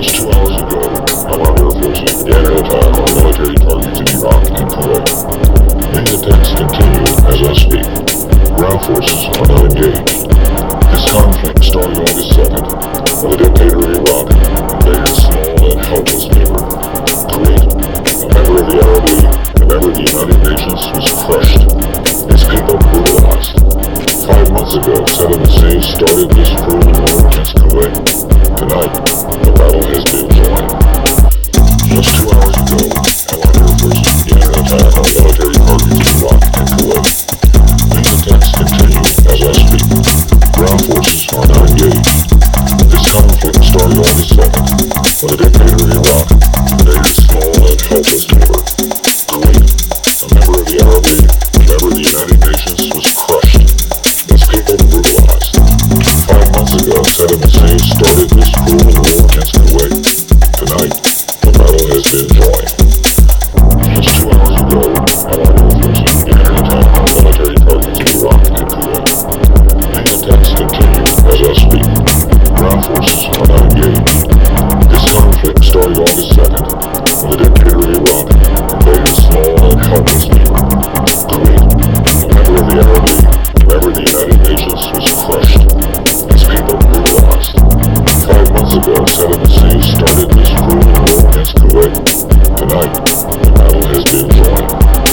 Just 2 hours ago, Allied Air Forces began an attack on military targets in Iraq and Kuwait. These attacks continue as I speak. Ground forces are not engaged. This conflict started August 2nd when the dictator of Iraq invaded a small and helpless neighbor. Kuwait, a member of the Arab League, a member of the United Nations, was crushed. Its people brutalized. 5 months ago, Saddam Hussein started this cruel war against Kuwait. Tonight, the battle has been joined. Just 2 hours ago, Allied Air Forces began an attack on military targets in Iraq and Kuwait. These attacks continue as I speak. Ground forces are not engaged. This conflict started August 2nd when the dictator of Iraq invaded a small and helpless neighbor. Kuwait, a member of the Arab League, a member of the United Nations, was crushed. Its people brutalized. 5 months ago, Saddam Hussein started this cruel war against Kuwait. Tonight, the battle has been joined. Just 2 hours ago, Allied Air Forces began an attack on military targets in Iraq and Kuwait. These attacks continue as I speak. Ground forces are not engaged. This conflict started August 2nd when the dictator of Iraq invaded a small and helpless neighbor. Kuwait, a member of the Arab League, a member of the United Nations, was crushed. Its people brutalized. 5 months ago, Saddam Hussein started this cruel war against Kuwait. Tonight, the battle has been joined.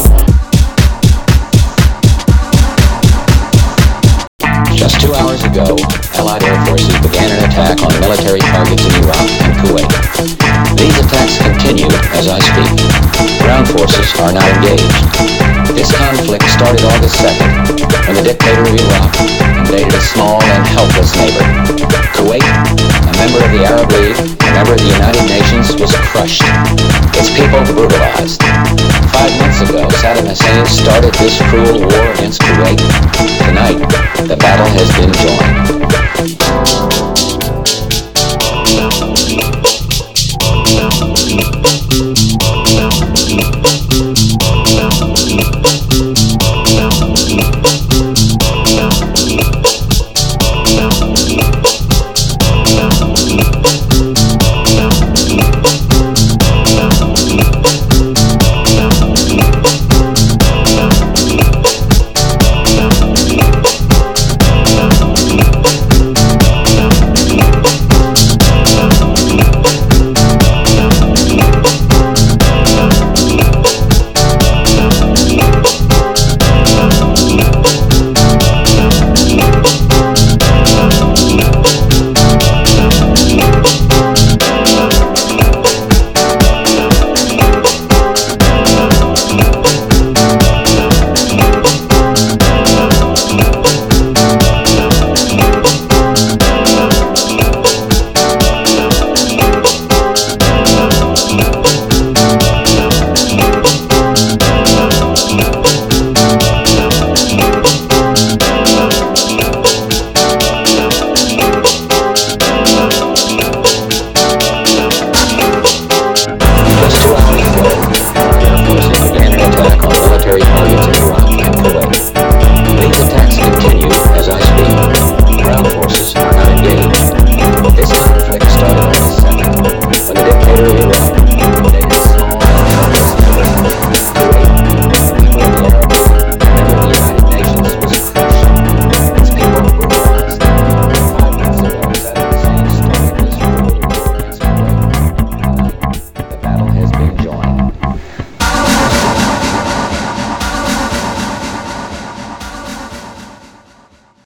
Just 2 hours ago, Allied Air Forces began an attack on military targets in Iraq and Kuwait. These attacks continue as I speak. Ground forces are not engaged. This conflict started August 2nd when the dictator of Iraq invaded a small and helpless neighbor. Kuwait, a member of the Arab League, a member of the United Nations, was crushed. Its people brutalized. 5 months ago, Saddam Hussein started this cruel war against Kuwait. Tonight, the battle has been joined.